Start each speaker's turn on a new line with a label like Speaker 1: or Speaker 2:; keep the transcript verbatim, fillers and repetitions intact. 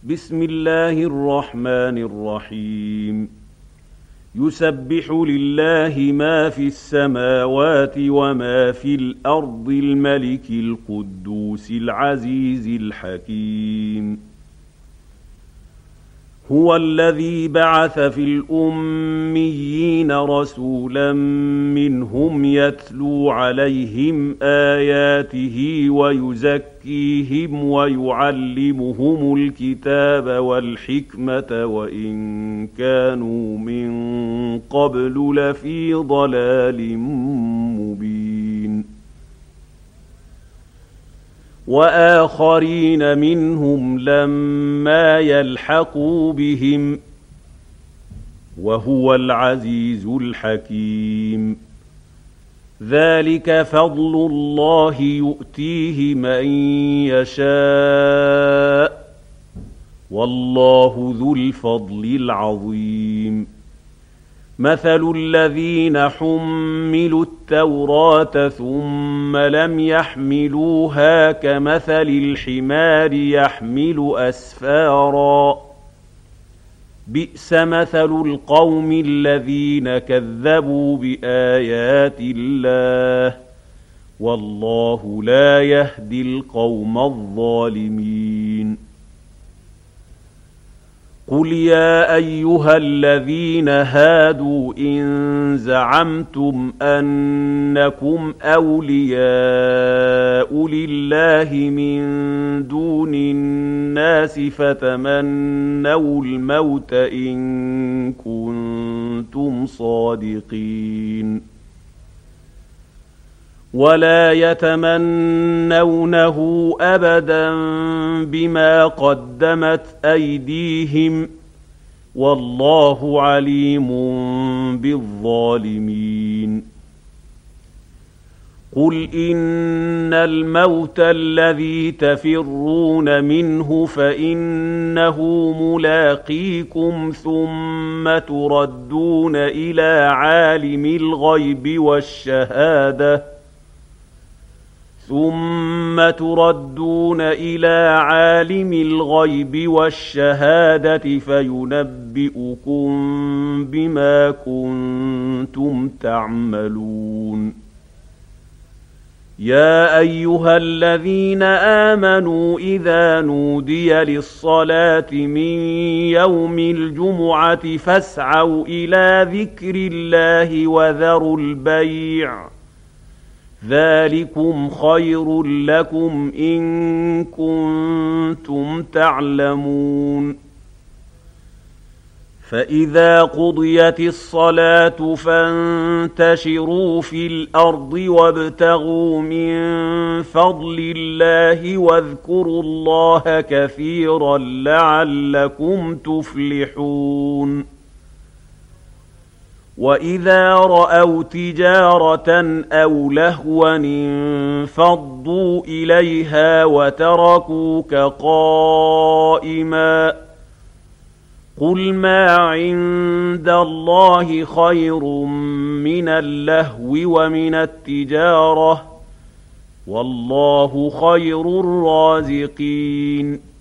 Speaker 1: بسم الله الرحمن الرحيم يسبح لله ما في السماوات وما في الأرض الملك القدوس العزيز الحكيم هو الذي بعث في الأميين رسولا منهم يتلو عليهم آياته ويزكيهم ويعلمهم الكتاب والحكمة وإن كانوا من قبل لفي ضلال مبين وآخرين منهم لما يلحقوا بهم وهو العزيز الحكيم ذلك فضل الله يؤتيه من يشاء والله ذو الفضل العظيم مثل الذين حملوا التوراة ثم لم يحملوها كمثل الحمار يحمل أسفارا بئس مثل القوم الذين كذبوا بآيات الله والله لا يهدي القوم الظالمين قل يا أيها الذين هادوا إن زعمتم أنكم أولياء لله من دون الناس فتمنوا الموت إن كنتم صادقين ولا يتمنونه أبدا بما قدمت أيديهم والله عليم بالظالمين قل إن الموت الذي تفرون منه فإنه ملاقيكم ثم تردون إلى عالم الغيب والشهادة ثم تردون إلى عالم الغيب والشهادة فينبئكم بما كنتم تعملون يا أيها الذين آمنوا إذا نودي للصلاة من يوم الجمعة فاسعوا إلى ذكر الله وذروا البيع ذلكم خير لكم إن كنتم تعلمون فإذا قضيت الصلاة فانتشروا في الأرض وابتغوا من فضل الله واذكروا الله كثيرا لعلكم تفلحون وإذا رأوا تجارة أو لهوا انفضوا إليها وتركوك قائما قل ما عند الله خير من اللهو ومن التجارة والله خير الرازقين